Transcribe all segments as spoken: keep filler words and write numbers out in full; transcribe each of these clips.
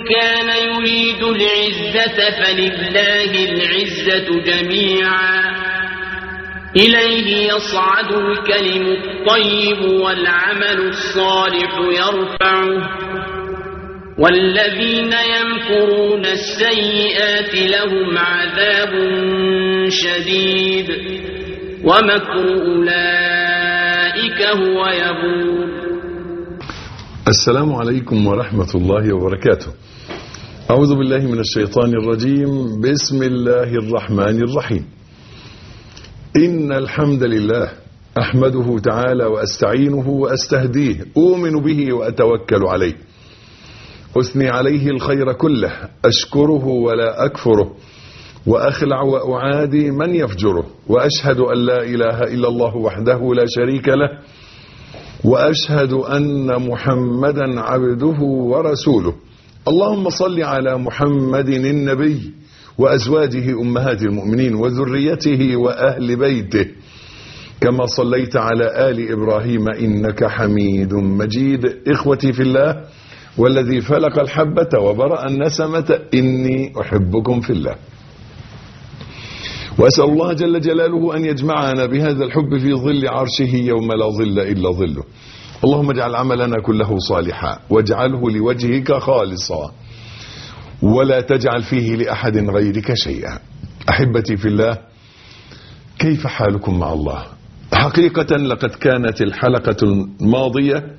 كان يريد العزة فلله العزة جميعا إليه يصعد الكلم الطيب والعمل الصالح يرفعه والذين يمكرون السيئات لهم عذاب شديد ومكر أولئك هو يبور. السلام عليكم ورحمة الله وبركاته. أعوذ بالله من الشيطان الرجيم. بسم الله الرحمن الرحيم. إن الحمد لله أحمده تعالى وأستعينه وأستهديه، أؤمن به وأتوكل عليه، أثني عليه الخير كله، أشكره ولا أكفره، وأخلع وأعادي من يفجره، وأشهد أن لا إله إلا الله وحده لا شريك له، وأشهد أن محمدا عبده ورسوله. اللهم صل على محمد النبي وأزواجه أمهات المؤمنين وذريته وأهل بيته كما صليت على آل إبراهيم إنك حميد مجيد. إخوتي في الله والذي فلق الحبة وبرأ النسمة إني أحبكم في الله، وأسأل الله جل جلاله أن يجمعنا بهذا الحب في ظل عرشه يوم لا ظل إلا ظله. اللهم اجعل عملنا كله صالحا واجعله لوجهك خالصا ولا تجعل فيه لأحد غيرك شيئا. أحبتي في الله، كيف حالكم مع الله؟ حقيقة لقد كانت الحلقة الماضية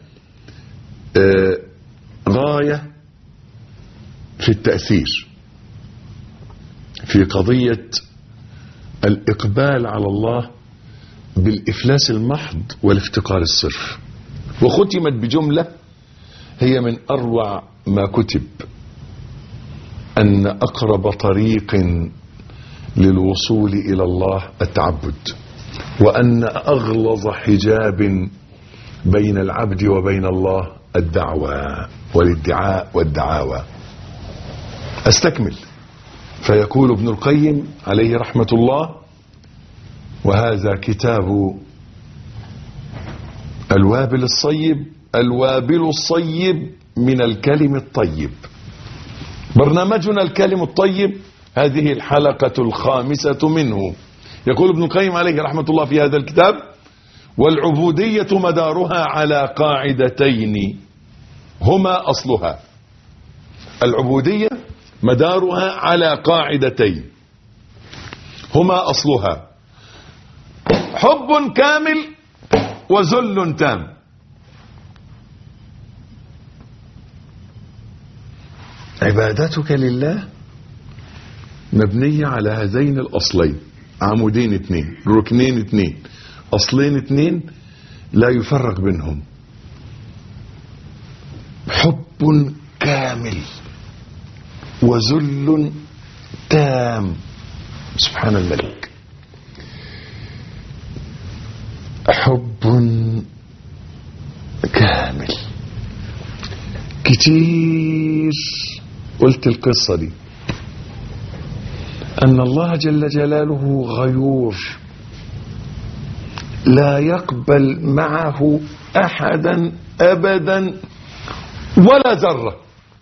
غاية في التأثير في قضية الإقبال على الله بالإفلاس المحض والافتقار الصرف، وختمت بجملة هي من أروع ما كتب: أن أقرب طريق للوصول إلى الله التعبد، وأن أغلظ حجاب بين العبد وبين الله الدعوة والادعاء والدعاوى. أستكمل. فيقول ابن القيم عليه رحمة الله، وهذا كتاب الوابل الصيب، الوابل الصيب من الكلم الطيب، برنامجنا الكلم الطيب، هذه الحلقة الخامسة منه. يقول ابن القيم عليه رحمة الله في هذا الكتاب: والعبودية مدارها على قاعدتين هما أصلها. العبودية مدارها على قاعدتين هما أصلها: حب كامل وذل تام. عبادتك لله مبنية على هذين الأصلين، عمودين اثنين، ركنين اثنين، أصلين اثنين لا يفرق بينهم: حب كامل وذل تام. سبحان الملك. حب كامل. كتير قلت القصة دي، أن الله جل جلاله غيور لا يقبل معه أحدا أبدا ولا ذرة.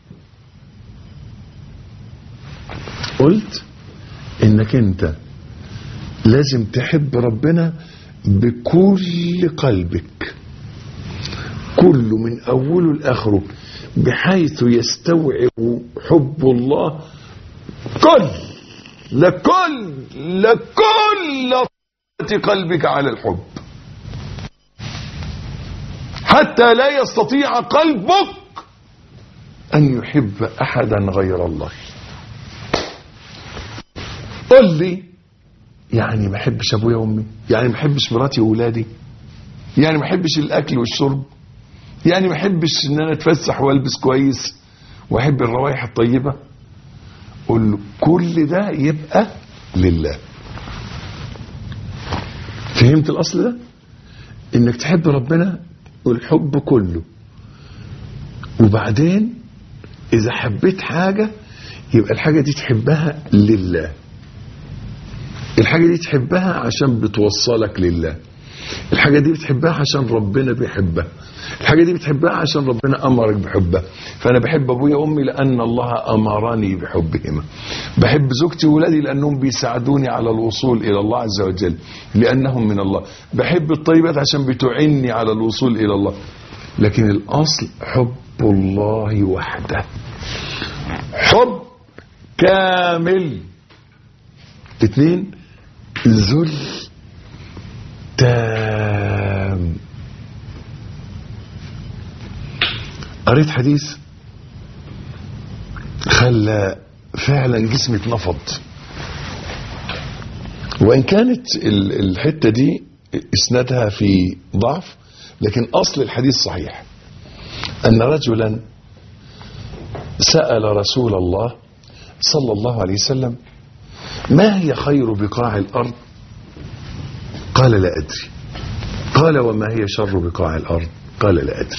قلت إنك أنت لازم تحب ربنا بكل قلبك، كل من أوله لآخره، بحيث يستوعب حب الله كل لكل لكل قلبك على الحب، حتى لا يستطيع قلبك أن يحب أحدا غير الله. قل لي، يعني ما احبش ابويا وامي؟ يعني ما احبش مراتي واولادي؟ يعني ما احبش الاكل والشرب؟ يعني ما احبش ان انا اتفسح والبس كويس واحب الروائح الطيبه؟ قل له كل ده يبقى لله. فهمت الاصل ده؟ انك تحب ربنا والحب كله، وبعدين اذا حبيت حاجه يبقى الحاجه دي تحبها لله، الحاجة دي تحبها عشان بتوصلك لله. الحاجة دي بتحبها عشان ربنا بيحبها، الحاجة دي بتحبها عشان ربنا أمرك بحبها. فأنا بحب أبويا وأمي لأن الله أمرني بحبهما. بحب زوجتي وولادي لأنهم بيساعدوني على الوصول إلى الله عز وجل لأنهم من الله. بحب الطيبات عشان بتعني على الوصول إلى الله. لكن الأصل حب الله وحده، حب كامل. اثنين، ذل تام. قريت حديث خلى فعلا جسمي اتنفض، وإن كانت الحتة دي اسنادها في ضعف، لكن أصل الحديث صحيح. أن رجلا سأل رسول الله صلى الله عليه وسلم ما هي خير بقاع الأرض؟ قال لا أدري. قال وما هي شر بقاع الأرض؟ قال لا أدري.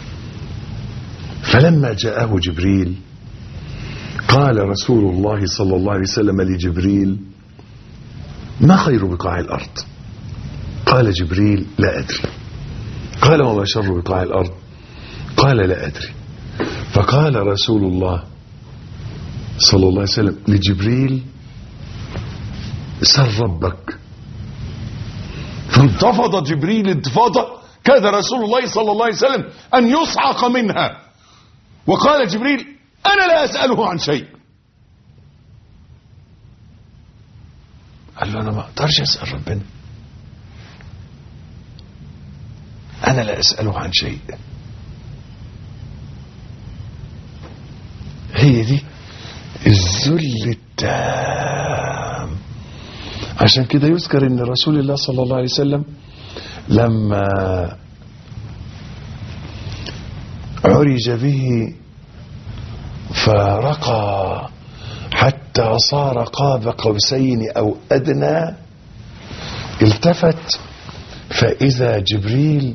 فلما جاءه جبريل قال رسول الله صلى الله عليه وسلم لجبريل ما خير بقاع الأرض؟ قال جبريل لا أدري. قال وما شر بقاع الأرض؟ قال لا أدري. فقال رسول الله صلى الله عليه وسلم لجبريل سل ربك. فانتفض جبريل انتفاضة كاد رسول الله صلى الله عليه وسلم أن يصعق منها. وقال جبريل أنا لا أسأله عن شيء. قال له أنا ما أقدرش أسأل ربنا، أنا لا أسأله عن شيء. هي دي الذل التام. عشان كده يذكر ان رسول الله صلى الله عليه وسلم لما عرج به فرقى حتى صار قاب قوسين او ادنى، التفت فاذا جبريل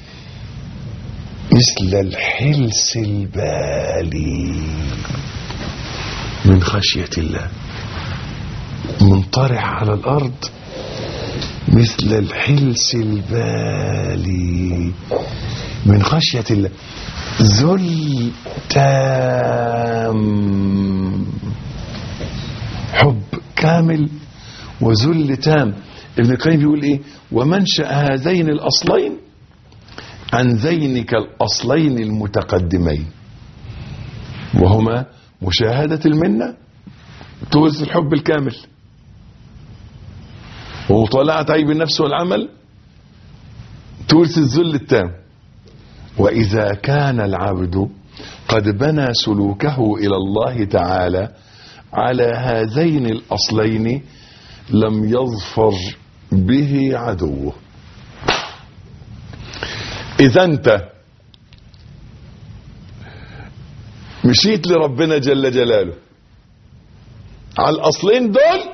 مثل الحلس البالي من خشية الله، منطرح على الأرض مثل الحلس البالي من خشية الله. ذل تام، حب كامل وذل تام. ابن القيم بيقول ايه؟ ومنشأ هذين الأصلين عن ذينك الأصلين المتقدمين، وهما مشاهدة المنة تورث الحب الكامل، ومطالعة عيب النفس والعمل تورث الذل التام. وإذا كان العبد قد بنى سلوكه إلى الله تعالى على هذين الأصلين لم يظفر به عدوه. إذا أنت مشيت لربنا جل جلاله على الأصلين دول،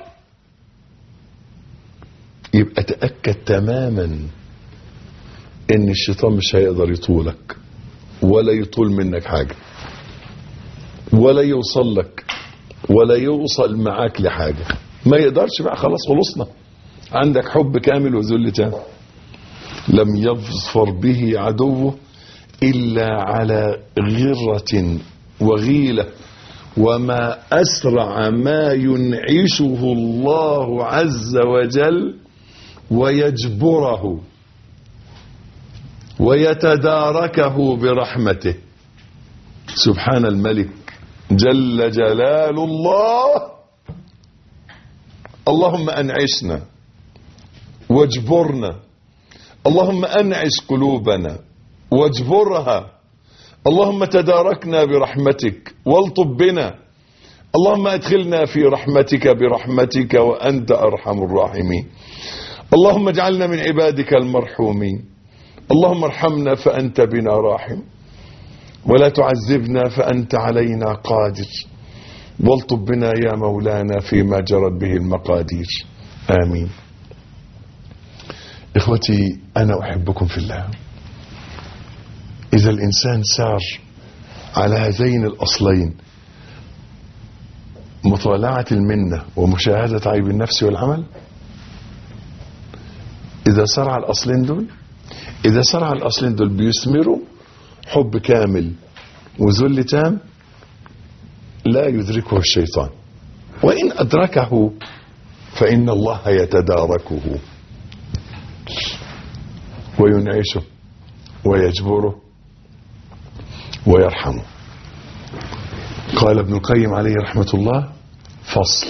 يبقى تأكد تماما ان الشيطان مش هيقدر يطولك ولا يطول منك حاجة ولا يوصل لك ولا يوصل معاك لحاجة. ما يقدرش بقى، خلاص خلصنا. عندك حب كامل وذل تام. لم يظفر به عدوه إلا على غرة وغيلة. وما أسرع ما ينعشه الله عز وجل ويجبره ويتداركه برحمته. سبحان الملك جل جلال الله. اللهم أنعشنا واجبرنا، اللهم أنعش قلوبنا واجبرها، اللهم تداركنا برحمتك والطب بنا، اللهم أدخلنا في رحمتك برحمتك وأنت أرحم الراحمين، اللهم اجعلنا من عبادك المرحومين، اللهم ارحمنا فأنت بنا راحم ولا تعذبنا فأنت علينا قادر، والطب بنا يا مولانا فيما جرت به المقادير. آمين. إخوتي أنا أحبكم في الله. إذا الإنسان سار على هذين الأصلين، مطالعة المنة ومشاهدة عيب النفس والعمل، إذا صرع الأصلين دول إذا صرع الأصلين دول بيثمروا حب كامل وذل تام لا يدركه الشيطان، وإن أدركه فإن الله يتداركه وينعشه ويجبره ويرحمه. قال ابن القيم عليه رحمة الله: فصل: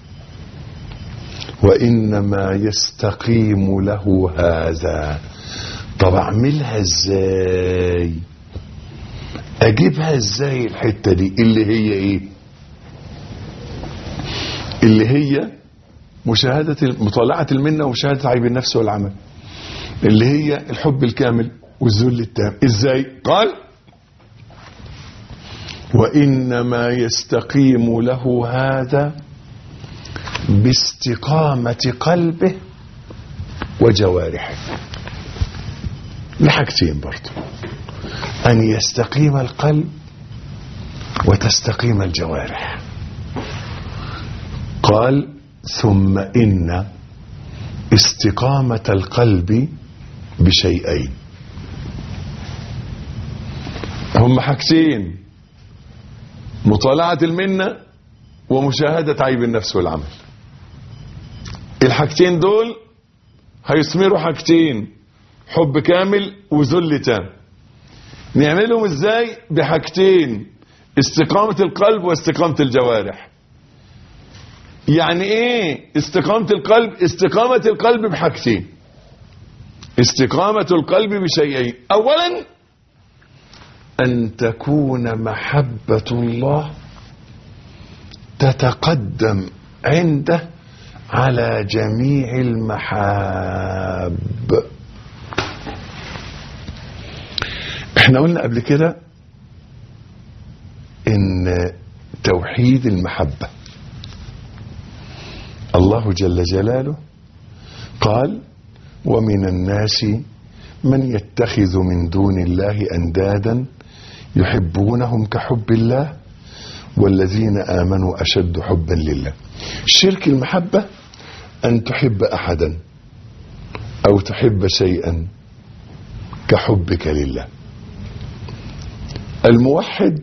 وإنما يستقيم له هذا. طب أعملها إزاي؟ أجيبها إزاي الحتة دي اللي هي إيه؟ اللي هي مشاهدة مطالعة المنة ومشاهدة عيب النفس والعمل، اللي هي الحب الكامل والذل التام. إزاي؟ قال: وإنما يستقيم له هذا باستقامة قلبه وجوارحه. لحاجتين برضو: أن يستقيم القلب وتستقيم الجوارح. قال: ثم إن استقامة القلب بشيئين. هم حاجتين: مطالعة المنة ومشاهدة عيب النفس والعمل. الحاجتين دول هيثمروا حاجتين: حب كامل وذل تام. نعملهم ازاي؟ بحاجتين: استقامة القلب واستقامة الجوارح. يعني ايه استقامة القلب؟ استقامة القلب بحاجتين: استقامة القلب بشيئين. اولا ان تكون محبة الله تتقدم عنده على جميع المحاب. احنا قلنا قبل كده ان توحيد المحبة الله جل جلاله قال: ومن الناس من يتخذ من دون الله أندادا يحبونهم كحب الله والذين آمنوا أشد حبا لله. شرك المحبة أن تحب أحدا أو تحب شيئا كحبك لله. الموحد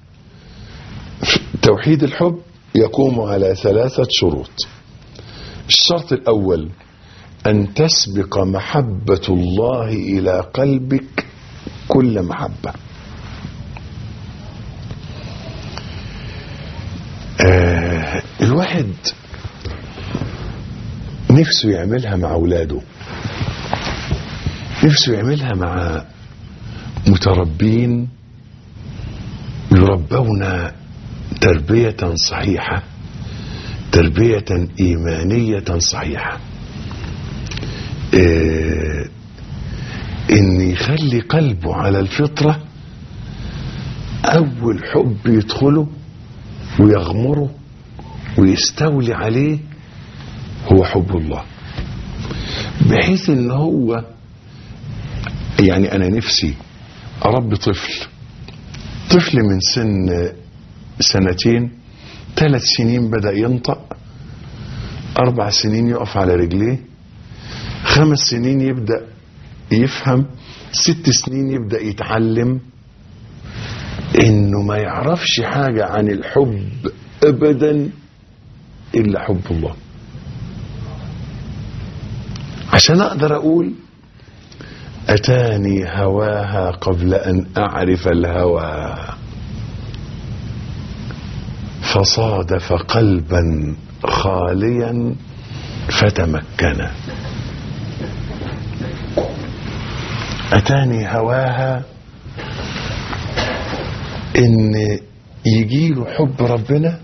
توحيد الحب يقوم على ثلاثة شروط. الشرط الأول أن تسبق محبة الله إلى قلبك كل محبة. آه الواحد نفسه يعملها مع أولاده، نفسه يعملها مع متربين يربون تربية صحيحة، تربية إيمانية صحيحة. إيه إن يخلي قلبه على الفطرة، أول حب يدخله ويغمره ويستولي عليه هو حب الله، بحيث إن هو يعني أنا نفسي أربي طفل طفل من سن سنتين، ثلاث سنين بدأ ينطق، أربع سنين يقف على رجليه، خمس سنين يبدأ يفهم، ست سنين يبدأ يتعلم، إنه ما يعرفش حاجة عن الحب أبدا إلا حب الله. عشان أقدر أقول أتاني هواها قبل أن أعرف الهوى فصادف قلبا خاليا فتمكن. أتاني هواها إن يجيله حب ربنا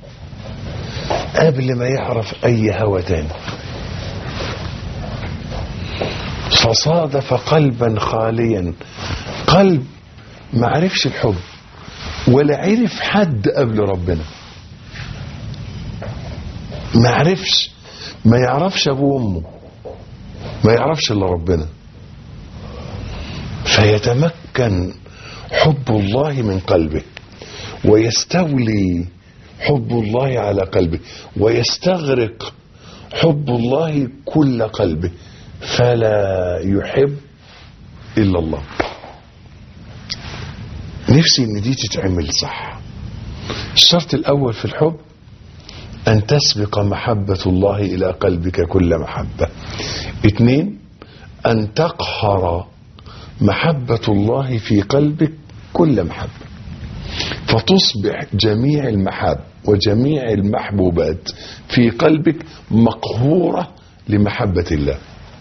قبل ما يعرف أي هوى تاني. فصادف قلبا خاليا، قلب ما عرفش الحب ولا عرف حد قبل ربنا، ما عرفش، ما يعرفش ابوه وامه، ما يعرفش الا ربنا. فيتمكن حب الله من قلبه ويستولي حب الله على قلبه ويستغرق حب الله كل قلبه، فلا يحب إلا الله. نفسي ان دي تتعمل صح. الشرط الأول في الحب أن تسبق محبة الله إلى قلبك كل محبة. اثنين، أن تقهر محبة الله في قلبك كل محبة، فتصبح جميع المحاب وجميع المحبوبات في قلبك مقهورة لمحبة الله.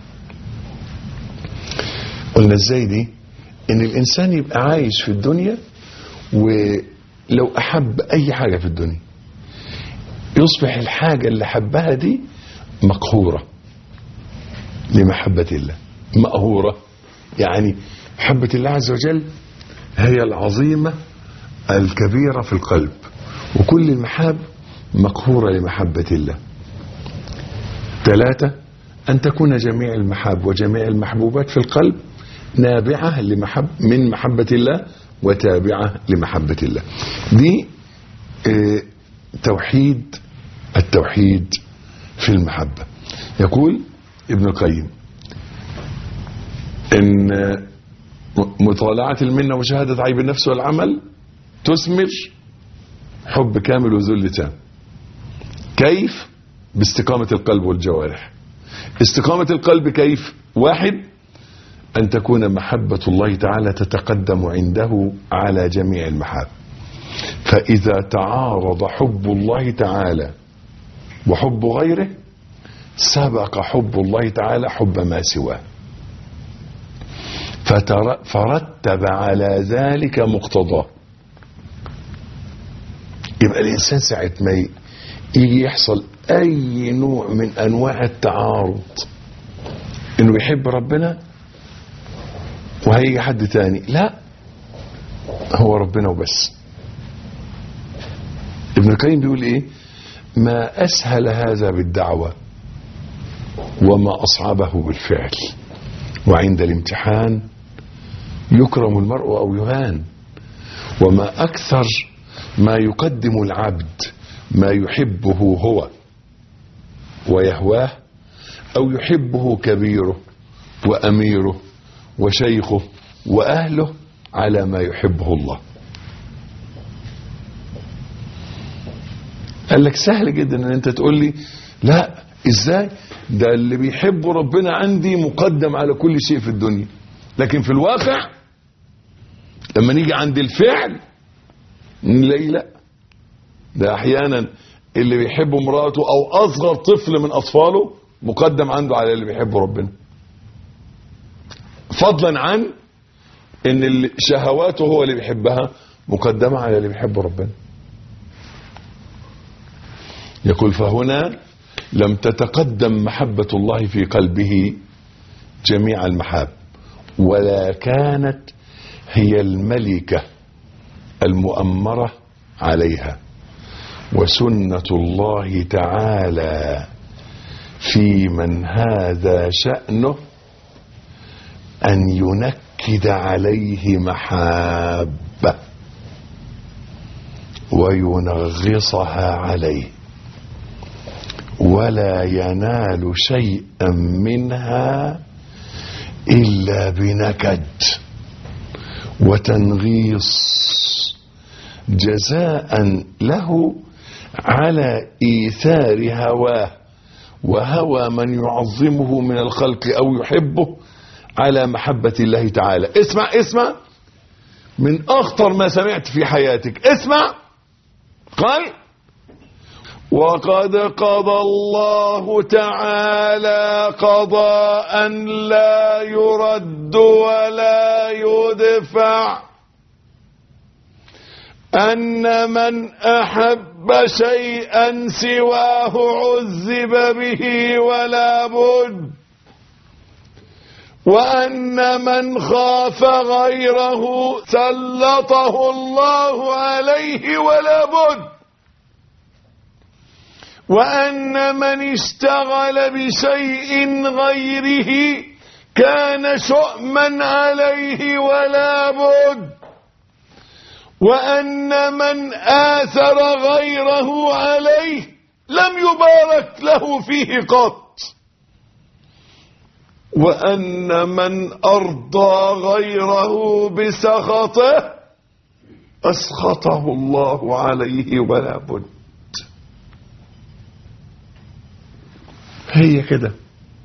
قلنا ازاي دي؟ ان الانسان يبقى عايش في الدنيا ولو احب اي حاجة في الدنيا يصبح الحاجة اللي حبها دي مقهورة لمحبة الله. مقهورة يعني محبة الله عز وجل هي العظيمة الكبيرة في القلب، وكل المحاب مقهورة لمحبة الله. ثلاثة، أن تكون جميع المحاب وجميع المحبوبات في القلب نابعة لمحب من محبة الله وتابعة لمحبة الله. دي اه توحيد التوحيد في المحبة. يقول ابن القيم إن مطالعة المنة وشهادة عيب النفس والعمل تثمر حب كامل وذل تام. كيف؟ باستقامة القلب والجوارح. استقامة القلب كيف؟ واحد، أن تكون محبة الله تعالى تتقدم عنده على جميع المحاب، فإذا تعارض حب الله تعالى وحب غيره سبق حب الله تعالى حب ما سواه، فرتب على ذلك مقتضاه. يبقى الإنسان ساعة ما يجي يحصل أي نوع من أنواع التعارض إنه يحب ربنا وهيجي حد تاني، لا، هو ربنا وبس. ابن القيم بيقول إيه؟ ما أسهل هذا بالدعوة وما أصعبه بالفعل، وعند الامتحان يكرم المرء أو يهان، وما أكثر ما يقدم العبد ما يحبه هو ويهواه أو يحبه كبيره وأميره وشيخه وأهله على ما يحبه الله. قال لك سهل جدا ان انت تقول لي لا ازاي ده اللي بيحبه ربنا عندي مقدم على كل شيء في الدنيا، لكن في الواقع لما نيجي عند الفعل نلاقي لا، ده احيانا اللي بيحب امراته او اصغر طفل من اطفاله مقدم عنده على اللي بيحبه ربنا، فضلا عن ان اللي شهواته هو اللي بيحبها مقدمة على اللي بيحبه ربنا. يقول فهنا لم تتقدم محبة الله في قلبه جميع المحاب، ولا كانت هي الملكة المؤمرة عليها. وسنة الله تعالى في من هذا شأنه أن ينكد عليه محابة وينغصها عليه، ولا ينال شيئا منها إلا بنكد وتنغيص جزاء له على إيثار هواه وهوى من يعظمه من الخلق أو يحبه على محبة الله تعالى. اسمع اسمع من أخطر ما سمعت في حياتك، اسمع. قال وقد قضى الله تعالى قضاء لا يرد ولا يدفع أن من أحب شيئا سواه عذب به ولا بد، وأن من خاف غيره سلطه الله عليه ولا بد، وأن من اشتغل بشيء غيره كان شؤما عليه ولا بد، وأن من آثر غيره عليه لم يبارك له فيه قط. وأن من أرضى غيره بسخطه أسخطه الله عليه ولا بد. هي كده.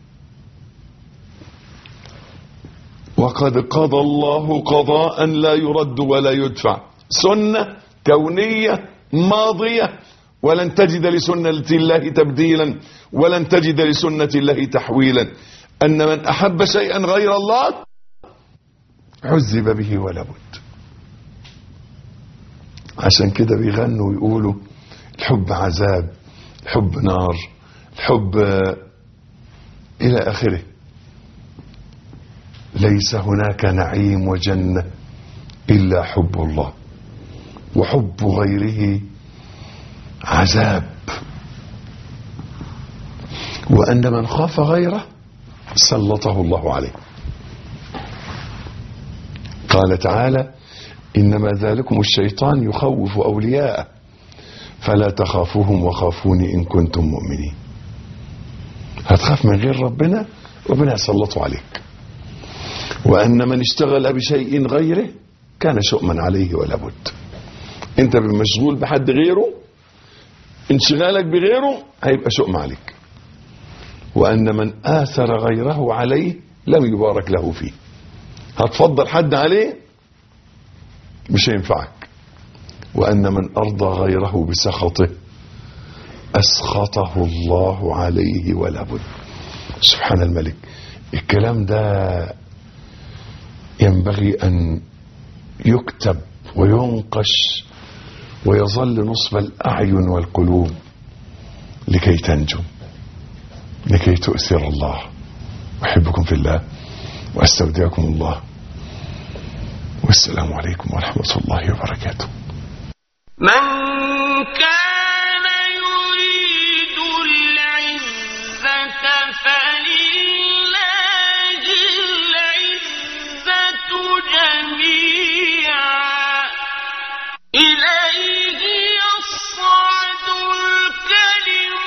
وقد قضى الله قضاء لا يرد ولا يدفع، سنة كونية ماضية، ولن تجد لسنة الله تبديلا ولن تجد لسنة الله تحويلا. أن من أحب شيئا غير الله عذب به ولا بد. عشان كده بيغنوا ويقولوا الحب عذاب، الحب نار، الحب إلى آخره. ليس هناك نعيم وجنة إلا حب الله، وحب غيره عذاب. وأن من خاف غيره سلطه الله عليه. قال تعالى إنما ذلكم الشيطان يخوف أولياءه فلا تخافوهم وخافوني إن كنتم مؤمنين. هتخاف من غير ربنا، ربنا يسلطه عليك. وأن من اشتغل بشيء غيره كان شؤما عليه ولا بد. انت مشغول بحد غيره، انشغالك بغيره هيبقى شؤم عليك. وأن من آثر غيره عليه لم يبارك له فيه. هتفضل حد عليه مش هينفعك. وأن من أرضى غيره بسخطه أسخطه الله عليه ولا بد. سبحان الملك. الكلام ده ينبغي أن يكتب وينقش ويظل نصب الأعين والقلوب لكي تنجو، لكي تؤثر الله. أحبكم في الله وأستودعكم الله، والسلام عليكم ورحمة الله وبركاته. من كان يريد العزة فلله العزة جميعا إليه يصعد الكلم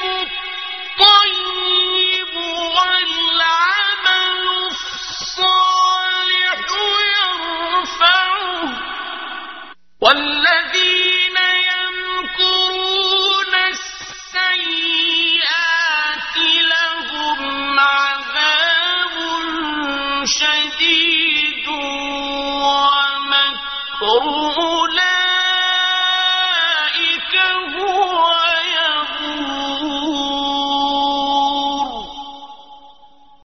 الطيب والعمل الصالح يرفعه والذين يمكرون السيئات لهم عذاب شديد ومكر أولئك هم